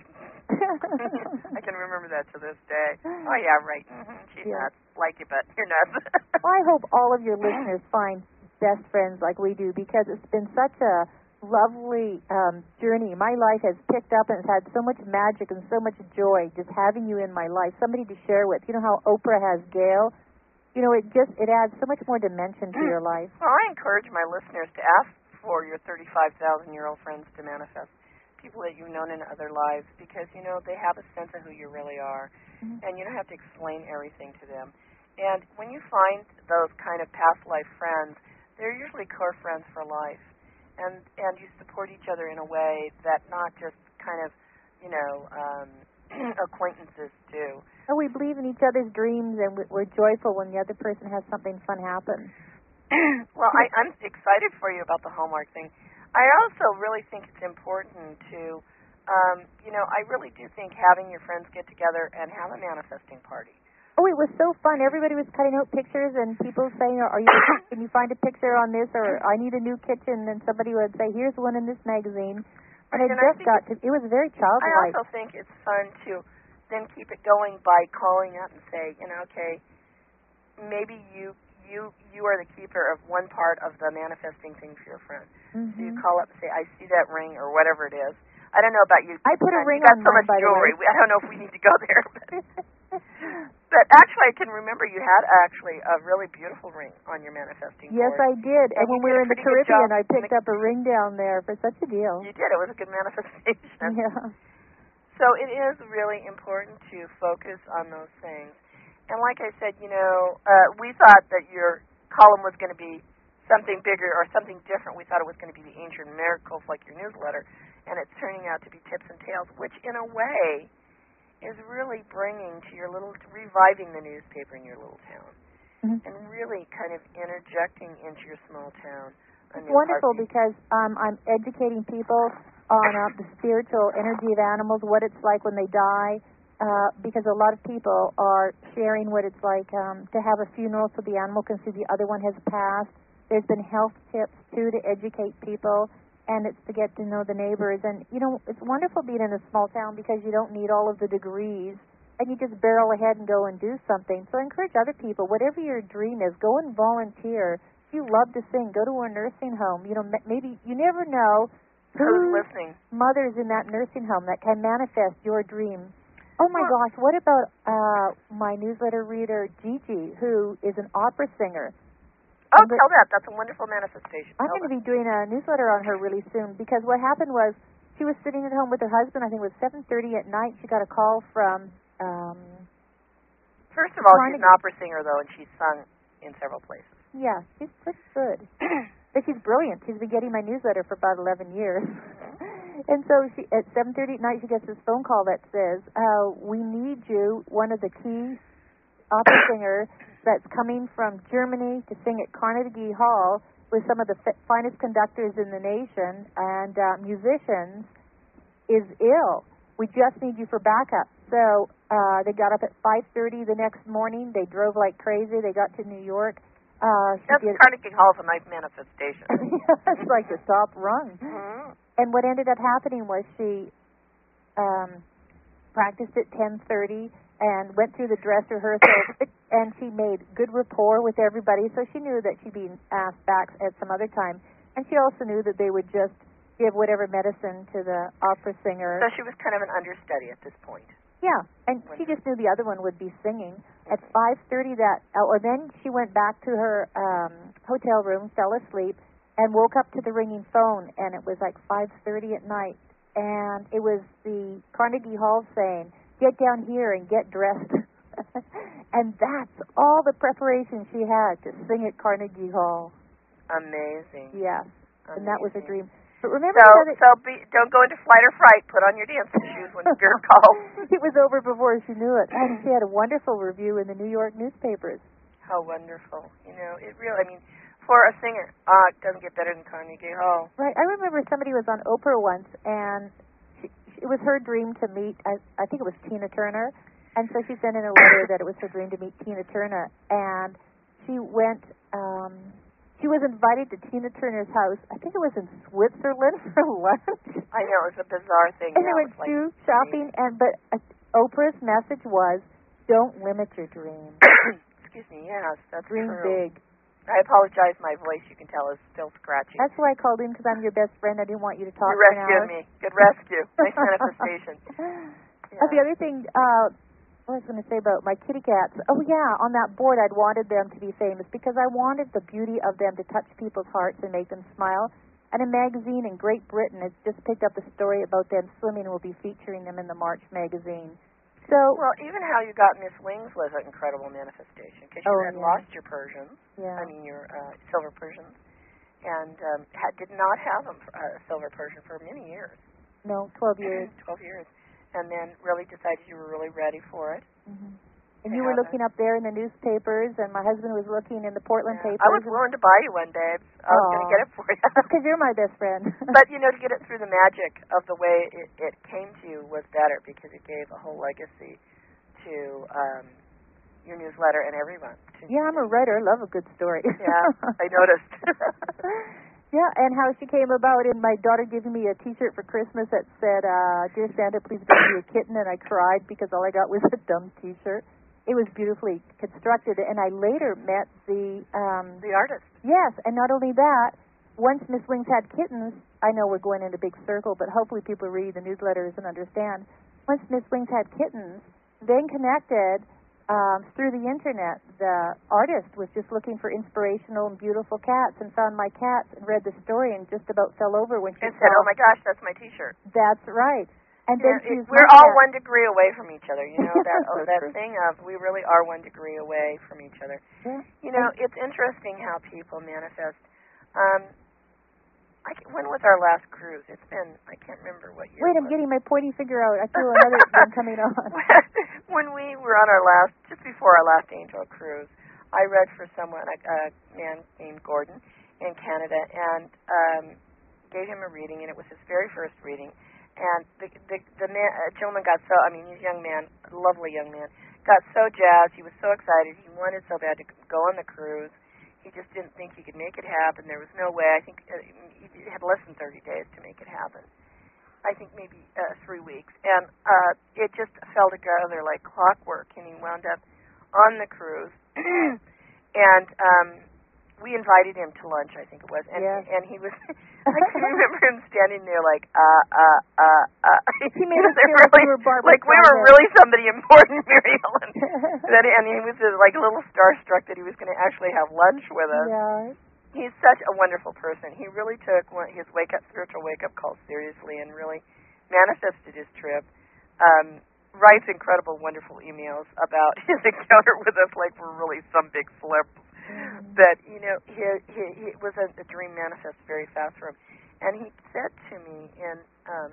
I can remember that to this day. Oh yeah, right. Mm-hmm. She's yeah. nuts. Like you, but you're nuts. Well, I hope all of your listeners find best friends like we do because it's been such a lovely um, journey. My life has picked up and it's had so much magic and so much joy just having you in my life, somebody to share with. You know how Oprah has Gail? You know, it just it adds so much more dimension to your life. Well, I encourage my listeners to ask for your thirty-five thousand year old friends to manifest, people that you've known in other lives, because, you know, they have a sense of who you really are, mm-hmm. and you don't have to explain everything to them. And when you find those kind of past life friends, they're usually core friends for life. And and you support each other in a way that not just kind of, you know, um, acquaintances do. And we believe in each other's dreams, and we're joyful when the other person has something fun happen. Well, I, I'm excited for you about the Hallmark thing. I also really think it's important to, um, you know, I really do think having your friends get together and have a manifesting party. Oh, it was so fun. Everybody was cutting out pictures, and people saying, "Are you? Can you find a picture on this?" Or "I need a new kitchen." And somebody would say, "Here's one in this magazine." And it and just got to. It was very childlike. I also think it's fun to then keep it going by calling up and say, you know, okay, maybe you you you are the keeper of one part of the manifesting thing for your friend. Mm-hmm. So you call up and say, "I see that ring," or whatever it is. I don't know about you. I put a you ring got on so mine, much by jewelry. the way. I don't know if we need to go there. But But actually, I can remember you had actually a really beautiful ring on your manifesting yes, board. I did. And, and when we were in the Caribbean, I picked the... up a ring down there for such a deal. You did. It was a good manifestation. Yeah. So it is really important to focus on those things. And like I said, you know, uh, we thought that your column was going to be something bigger or something different. We thought it was going to be the Ancient Miracles, like your newsletter. and it's turning out to be tips and tales, which in a way is really bringing to your little, reviving the newspaper in your little town, mm-hmm. and really kind of interjecting into your small town. It's wonderful heartbeat. Because um, I'm educating people on uh, the spiritual energy of animals, what it's like when they die, uh, because a lot of people are sharing what it's like um, to have a funeral so the animal can see the other one has passed. There's been health tips, too, to educate people, and it's to get to know the neighbors. And, you know, it's wonderful being in a small town because you don't need all of the degrees, and you just barrel ahead and go and do something. So I encourage other people, whatever your dream is, go and volunteer. If you love to sing, go to a nursing home. You know, maybe you never know who's listening. Mother's in that nursing home that can manifest your dream. Oh, my well, gosh, what about uh, my newsletter reader, Gigi, who is an opera singer? Oh, tell that. That's a wonderful manifestation. I'm going to be doing a newsletter on her really soon because what happened was she was sitting at home with her husband. I think it was seven thirty at night. She got a call from... Um, First of all, she's an opera singer, though, and she's sung in several places. Yeah, she's pretty good. But she's brilliant. She's been getting my newsletter for about eleven years. And so she, at seven thirty at night, she gets this phone call that says, uh, we need you, one of the key opera singers that's coming from Germany to sing at Carnegie Hall with some of the f- finest conductors in the nation and uh, musicians, is ill. We just need you for backup. So uh, they got up at five thirty the next morning. They drove like crazy. They got to New York. Uh, That's did, Carnegie Hall is a nice manifestation. It's like the top rung. Mm-hmm. And what ended up happening was she um, practiced at ten thirty and went through the dress rehearsal, and she made good rapport with everybody, so she knew that she'd be asked back at some other time. And she also knew that they would just give whatever medicine to the opera singer. So she was kind of an understudy at this point. Yeah, and she just knew the other one would be singing. At five thirty that, or then she went back to her um, hotel room, fell asleep, and woke up to the ringing phone, and it was like five thirty at night. And it was the Carnegie Hall saying, get down here and get dressed. And that's all the preparation she had to sing at Carnegie Hall. Amazing. Yes, Amazing. And that was a dream. But remember, so, that so be, don't go into flight or fright. Put on your dancing shoes when you're called. It was over before she knew it. And she had a wonderful review in the New York newspapers. How wonderful. You know, it really, I mean, for a singer, uh, it doesn't get better than Carnegie Hall. Right. I remember somebody was on Oprah once, and she, it was her dream to meet, I, I think it was Tina Turner. And so she sent in a letter that it was her dream to meet Tina Turner. And she went... Um, She was invited to Tina Turner's house. I think it was in Switzerland for lunch. I know, it was a bizarre thing. And they went like shoe shopping, and but uh, Oprah's message was, don't limit your dreams. Excuse me, yes, that's Dream true. big. I apologize, my voice, you can tell, is still scratchy. That's why I called in, because I'm your best friend. I didn't want you to talk you for an hour. You rescued me. Good rescue. Nice manifestation. Yeah. Uh, the other thing... Uh, What was I going to say about my kitty cats? Oh, yeah, on that board I'd wanted them to be famous because I wanted the beauty of them to touch people's hearts and make them smile. And a magazine in Great Britain has just picked up a story about them swimming and will be featuring them in the March magazine. So, well, even how you got Miss Wings was an incredible manifestation because you oh, had yeah. lost your Persians, yeah. I mean your uh, silver Persians, and um, had, did not have a uh, silver Persian for many years. No, twelve years. twelve years. And then really decided you were really ready for it. Mm-hmm. And you were looking up there in the newspapers, and my husband was looking in the Portland yeah. papers. I was willing to buy you one, babe. I was going to get it for you. Because you're my best friend. But, you know, to get it through the magic of the way it, it came to you was better because it gave a whole legacy to um, your newsletter and everyone. To, yeah, I'm a writer. I love a good story. Yeah, I noticed. Yeah, and how she came about, and my daughter giving me a T-shirt for Christmas that said, uh, Dear Santa, please bring me a kitten, and I cried because all I got was a dumb T-shirt. It was beautifully constructed, and I later met the... Um, the artist. Yes, and not only that, once Miss Wings had kittens, I know we're going in a big circle, but hopefully people read the newsletters and understand. Once Miss Wings had kittens, then connected... Um, through the internet, the artist was just looking for inspirational and beautiful cats and found my cats and read the story and just about fell over when she and said, "Oh my gosh, that's my T-shirt." That's right. And yeah, then she it, we're all cat. one degree away from each other. You know that oh, that thing of we really are one degree away from each other. Yeah. You know, it's interesting how people manifest. Um, I can, when was our last cruise? It's been, I can't remember what year. Wait, I'm getting my pointy finger out. I feel another one coming on. When we were on our last, just before our last Angel cruise, I read for someone, a, a man named Gordon in Canada, and um, gave him a reading, and it was his very first reading. And the the, the man, uh, gentleman got so, I mean, he's a young man, a lovely young man, got so jazzed. He was so excited. He wanted so bad to go on the cruise. He just didn't think he could make it happen. There was no way. I think uh, he had less than thirty days to make it happen. I think maybe uh, three weeks. And uh, it just fell together like clockwork, and he wound up on the cruise. and um, we invited him to lunch, I think it was. And, yes. and he was, I can remember him standing there like, uh, uh, uh, uh. He made us feel really, like we were Barbara Like we were Streisand. really somebody important, Mary Ellen. that, and he was uh, like a little starstruck that he was going to actually have lunch with us. Yeah. He's such a wonderful person. He really took one, his wake up, spiritual wake-up call seriously and really manifested his trip. Um, writes incredible, wonderful emails about his encounter with us like we're really some big celebs. Mm-hmm. But, you know, he, he, he it was a, a dream manifest very fast for him. And he said to me in um,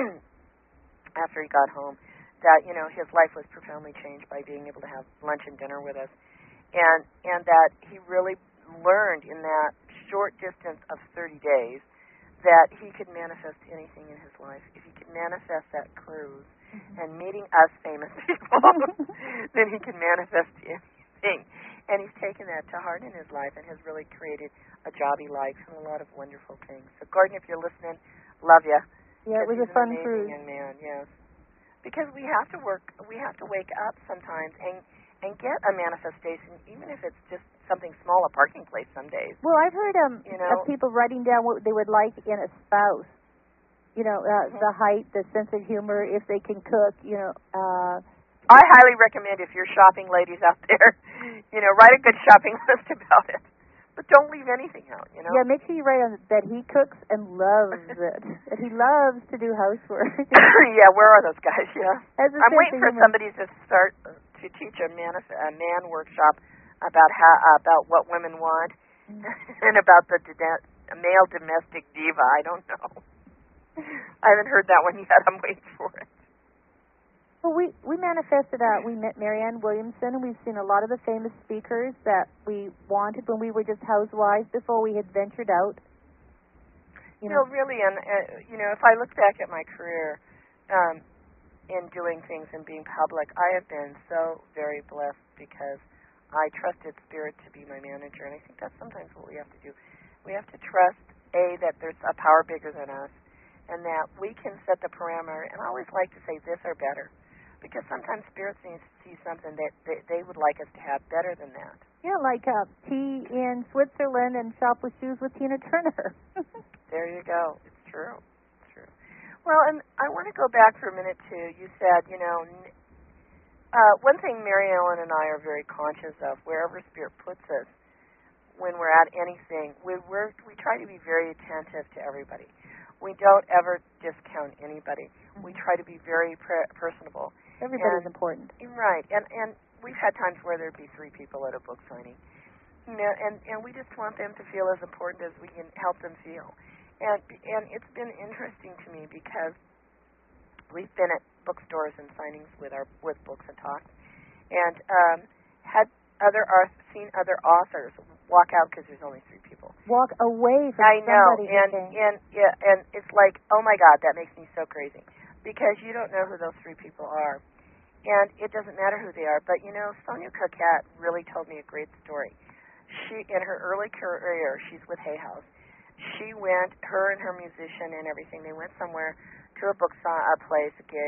after he got home that, you know, his life was profoundly changed by being able to have lunch and dinner with us. And, and that he really learned in that short distance of thirty days that he could manifest anything in his life. If he could manifest that cruise mm-hmm. and meeting us famous people, then he can manifest anything. And he's taken that to heart in his life and has really created a job he likes and a lot of wonderful things. So, Gordon, if you're listening, love you. Yeah, it was a fun amazing cruise. Young man, yes. Because we have to work, we have to wake up sometimes and and get a manifestation, even if it's just something small, a parking place some days. Well, I've heard um, you know? of people writing down what they would like in a spouse. You know, uh, mm-hmm. the height, the sense of humor, if they can cook, you know. Uh, I highly recommend if you're shopping ladies out there, you know, write a good shopping list about it. But don't leave anything out, you know. Yeah, make sure you write on that he cooks and loves it. That he loves to do housework. Yeah, where are those guys? Yeah. I'm waiting for humor. somebody to start uh, to teach a man a man workshop about how uh, about what women want mm-hmm. and about the de- male domestic diva. I don't know. I haven't heard that one yet. I'm waiting for it. Well, we, we manifested out. We met Marianne Williamson, and we've seen a lot of the famous speakers that we wanted when we were just housewives before we had ventured out. You know, no, really, and uh, you know, if I look back at my career um, in doing things and being public, I have been so very blessed because I trusted Spirit to be my manager, and I think that's sometimes what we have to do. We have to trust, A, that there's a power bigger than us, and that we can set the parameter. And I always like to say this or better. Because sometimes spirits need to see something that they, they would like us to have better than that. Yeah, like uh, tea in Switzerland and shop with shoes with Tina Turner. There you go. It's true. It's true. Well, and I want to go back for a minute, too. You said, you know, uh, one thing Mary Ellen and I are very conscious of, wherever Spirit puts us, when we're at anything, we, we're, we try to be very attentive to everybody. We don't ever discount anybody. Mm-hmm. We try to be very per- personable. Everybody's and, important. Right. And and we've had times where there'd be three people at a book signing. You know, and, and we just want them to feel as important as we can help them feel. And and it's been interesting to me because we've been at bookstores and signings with our with Books and Talks, and um, had other uh, seen other authors walk out because there's only three people. Walk away from I know, somebody. and okay. and yeah, and it's like, oh my God, that makes me so crazy. Because you don't know who those three people are. And it doesn't matter who they are. But, you know, Sonia Coquette really told me a great story. She, in her early career, she's with Hay House. She went, her and her musician and everything, they went somewhere to a book a place, a gig,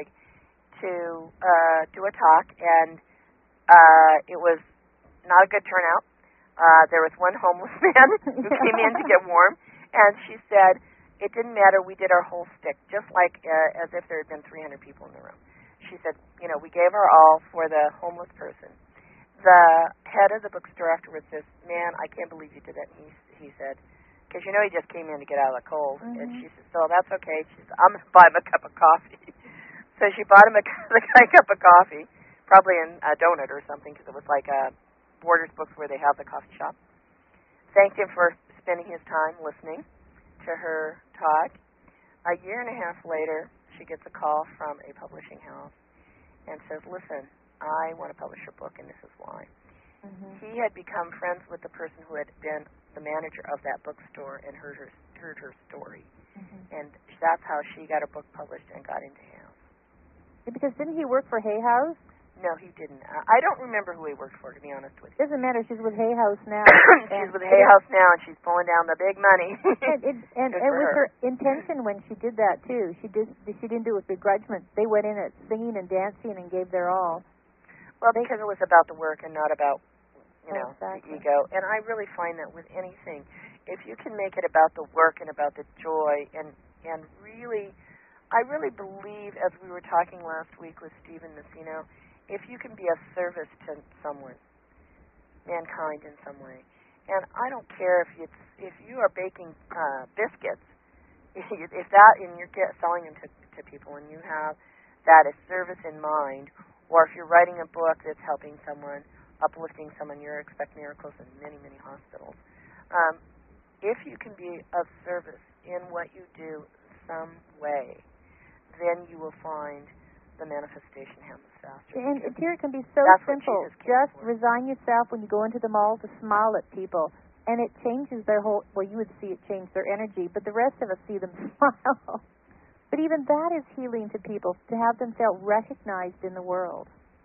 to uh, do a talk. And uh, it was not a good turnout. Uh, there was one homeless man who came in to get warm. And she said, it didn't matter. We did our whole stick, just like uh, as if there had been three hundred people in the room. She said, you know, we gave our all for the homeless person. The head of the bookstore afterwards says, man, I can't believe you did that. And he, he said, because, you know, he just came in to get out of the cold. Mm-hmm. And she said, so that's okay. She said, I'm going to buy him a cup of coffee. So she bought him a, the guy a cup of coffee, probably in a donut or something, because it was like a Borders Books where they have the coffee shop. Thanked him for spending his time listening to her talk. A year and a half later, she gets a call from a publishing house and says, listen, I want to publish your book, and this is why. Mm-hmm. He had become friends with the person who had been the manager of that bookstore and heard her, heard her story. Mm-hmm. And that's how she got her book published and got into Hay House. Because didn't he work for Hay House? No, he didn't. I don't remember who he worked for, to be honest with you. Doesn't matter. She's with Hay House now. She's with Hay House now, and she's pulling down the big money. and it, and it was her. her intention when she did that too. She did. She didn't do it with begrudgment. They went in at singing and dancing and gave their all. Well, because it was about the work and not about, you know, exactly. the ego. And I really find that with anything, if you can make it about the work and about the joy, and and really, I really believe, as we were talking last week with Stephen Messino, if you can be of service to someone, mankind in some way, and I don't care if it's if you are baking uh, biscuits, if, if that and you're get, selling them to, to people, and you have that as service in mind, or if you're writing a book that's helping someone, uplifting someone, you expect miracles in many, many hospitals. Um, if you can be of service in what you do some way, then you will find the manifestation happens faster. And Tira, can be so simple. Just for. resign yourself when you go into the mall to smile at people, and it changes their whole, well, you would see it change their energy, but the rest of us see them smile. But even that is healing to people, to have them feel recognized in the world.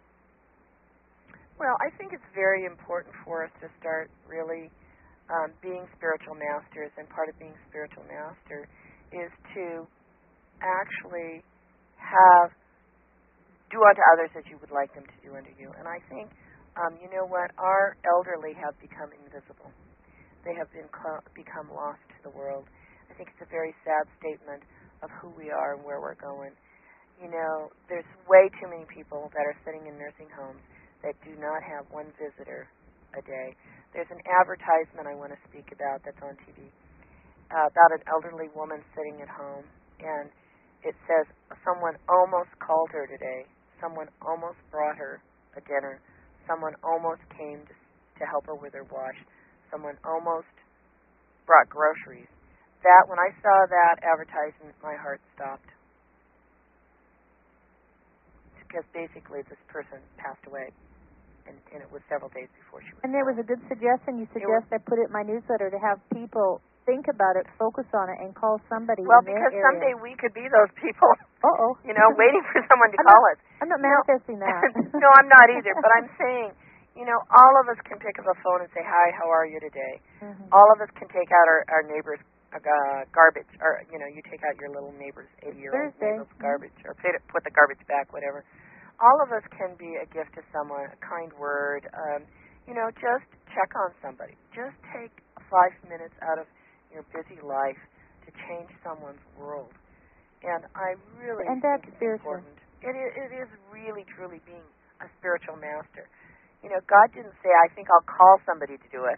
Well, I think it's very important for us to start really um, being spiritual masters, and part of being spiritual master is to actually have do unto others as you would like them to do unto you. And I think, um, you know what, our elderly have become invisible. They have been co- become lost to the world. I think it's a very sad statement of who we are and where we're going. You know, there's way too many people that are sitting in nursing homes that do not have one visitor a day. There's an advertisement I want to speak about that's on T V uh, about an elderly woman sitting at home, and it says, someone almost called her today. Someone almost brought her a dinner. Someone almost came to, to help her with her wash. Someone almost brought groceries. That, when I saw that advertisement, my heart stopped. Because basically this person passed away, and, and it was several days before she was. And there was a good suggestion. You suggest I put it in my newsletter to have people think about it, focus on it, and call somebody well, in their because area. someday we could be those people. Uh-oh. You know, waiting for someone to I'm call not, us. I'm not no. manifesting that. No, I'm not either. But I'm saying, you know, all of us can pick up a phone and say, hi, how are you today? Mm-hmm. All of us can take out our, our neighbor's uh, garbage, or, you know, you take out your little neighbor's eighty-year-old neighbor's garbage, or put, it, put the garbage back, whatever. All of us can be a gift to someone, a kind word. Um, you know, just check on somebody. Just take five minutes out of your busy life to change someone's world. And I really and think that's it's spiritual. important. It is, it is really, truly being a spiritual master. You know, God didn't say, I think I'll call somebody to do it.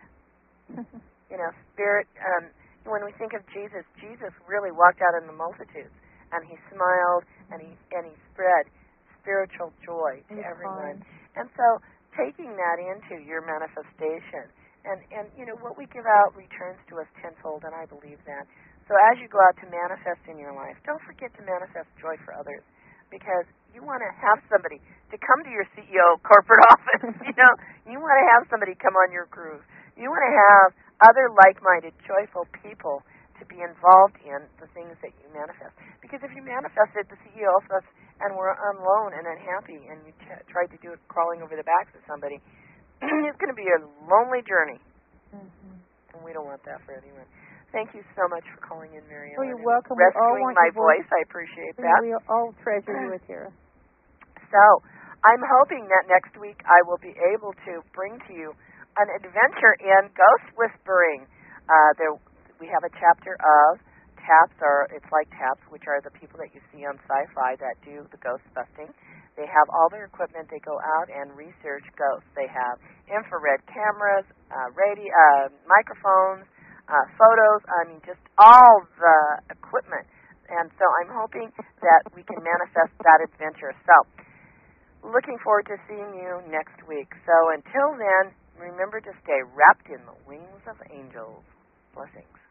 You know, spirit, um, when we think of Jesus, Jesus really walked out in the multitudes, and he smiled, and he and he spread spiritual joy to He's everyone. fine. And so taking that into your manifestation, and, and, you know, what we give out returns to us tenfold, and I believe that. So as you go out to manifest in your life, don't forget to manifest joy for others, because you want to have somebody to come to your C E O corporate office. You know, you want to have somebody come on your cruise. You want to have other like-minded, joyful people to be involved in the things that you manifest. Because if you manifested the C E O office and were alone and unhappy, and you t- tried to do it crawling over the backs of somebody, it's going to be a lonely journey, mm-hmm. and we don't want that for anyone. Thank you so much for calling in, Mary Ellen. Oh, you're welcome. Rescuing we all want my voice. voice. I appreciate that. We all treasure you, Tira. So, I'm hoping that next week I will be able to bring to you an adventure in ghost whispering. Uh, there, we have a chapter of TAPS, or it's like TAPS, which are the people that you see on Sci-Fi that do the ghost busting. They have all their equipment. They go out and research ghosts. They have infrared cameras, uh, radio, uh, microphones, uh, photos. I mean, just all the equipment. And so I'm hoping that we can manifest that adventure. So, looking forward to seeing you next week. So until then, remember to stay wrapped in the wings of angels. Blessings.